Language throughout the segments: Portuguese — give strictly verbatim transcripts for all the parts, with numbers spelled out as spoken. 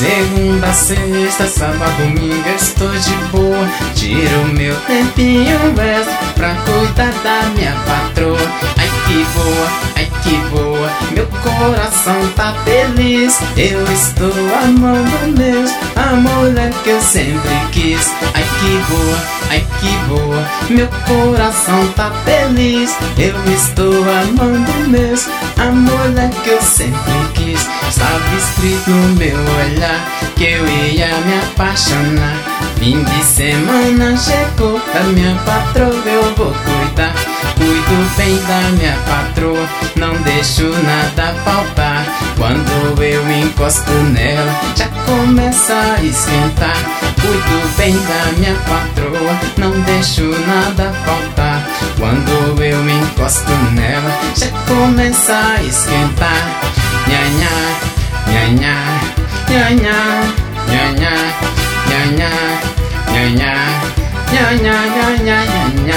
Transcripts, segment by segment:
Segunda, sexta, sábado, domingo eu estou de boa. Tiro meu tempinho extra pra cuidar da minha patroa. Ai que boa, ai que boa, meu coração tá feliz. Eu estou amando mesmo a mulher que eu sempre quis. Ai que boa, ai que boa, meu coração tá feliz. Eu estou amando mesmo a mulher que eu sempre quis. Estava escrito no meu olhar que eu ia me apaixonar. Fim de semana chegou, da minha patroa eu vou cuidar. Cuido bem da minha patroa, não deixo nada faltar. Quando eu encosto nela, já começa a esquentar. Cuido bem da minha patroa, não deixo nada faltar. Quando eu encosto nela, já começa a esquentar. Nhanhá, nhanhá, nhanhá, nhanhá, nhanhá, nhanhá, nhanhá, nhanhá, nhanhá,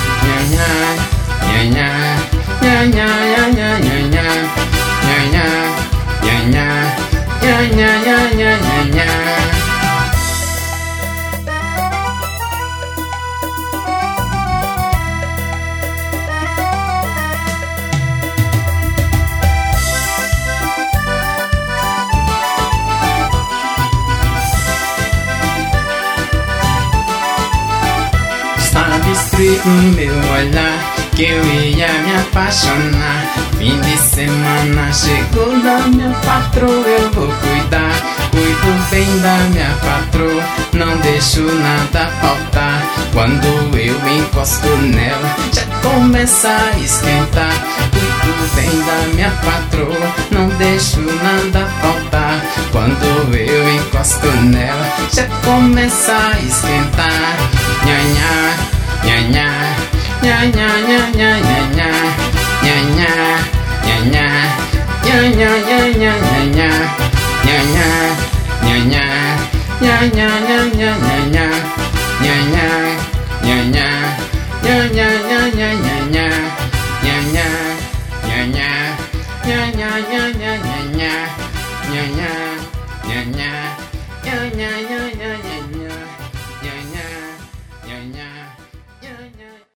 nhanhá, nhanhá, nhanhá, nhanhá, nhanhá, nhanhá, nhanhá, nhanhá. Estava escrito no meu olhar que eu ia me apaixonar. Fim de semana chegou, da minha patroa eu vou cuidar. Cuido bem da minha patroa, não deixo nada faltar. Quando eu encosto nela, já começa a esquentar. Cuido bem da minha patroa, não deixo nada faltar. Quando eu encosto nela, já começa a esquentar. Nhanhá, nhanhá, nhanhá, nhanhá, nhanhá, nhanhá, nhanhá, nhanhá, nhanhá, nhanhá, nhanhá, nhanhá, nhanhá, nhanhá, nhanhá, nhanhá, nhanhá, nhanhá, nhanhá,